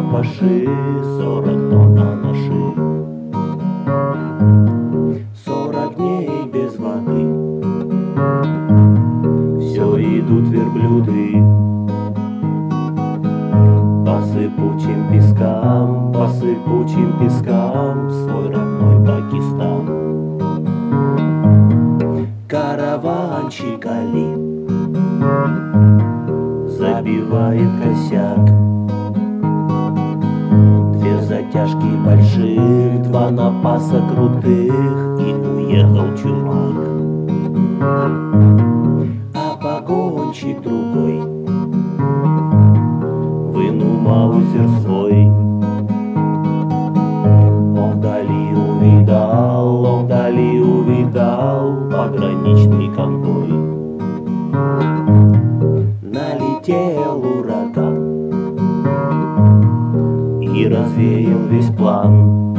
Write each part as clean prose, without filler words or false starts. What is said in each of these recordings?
паши, 40 тонн анаши. 40 дней без воды, все идут верблюды по сыпучим пескам свой родной Пакистан. Караванщик Али забивает косяк. Две затяжки больших, два напаса крутых, и уехал чумак. А погонщик другой вынул маузер свой. Он вдали увидал пограничный конвой. Налетел ураган и развеял весь план.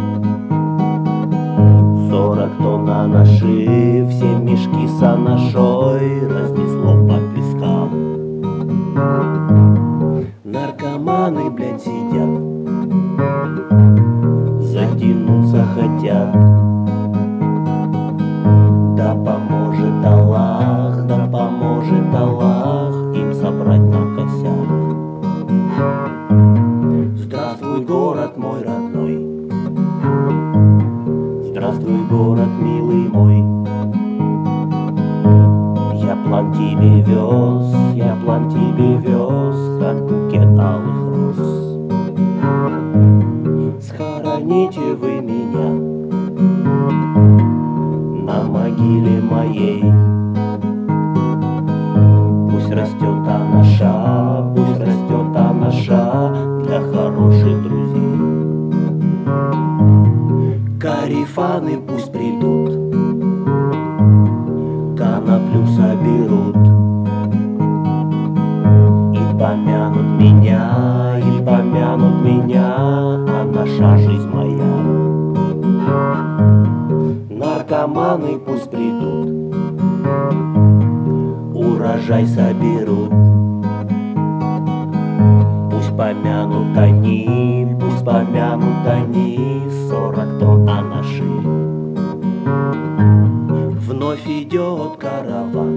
40 тонн анаши, все мешки с анашой разнесло по пескам. Наркоманы, блядь, сидят, затянуться хотят. Да поможет Аллах им собрать нам косяк. Здравствуй, город мой родной, здравствуй, город милый мой. Я план тебе вез, как букет алых роз. Схороните вы меня на могиле моей. Пусть растет анаша для хороших друзей. Карифаны пусть придут, коноплю соберут и помянут меня, анаша жизнь моя. Наркоманы пусть придут, урожай соберут. Пусть помянут они 40 тонн анаши. Вновь идет караван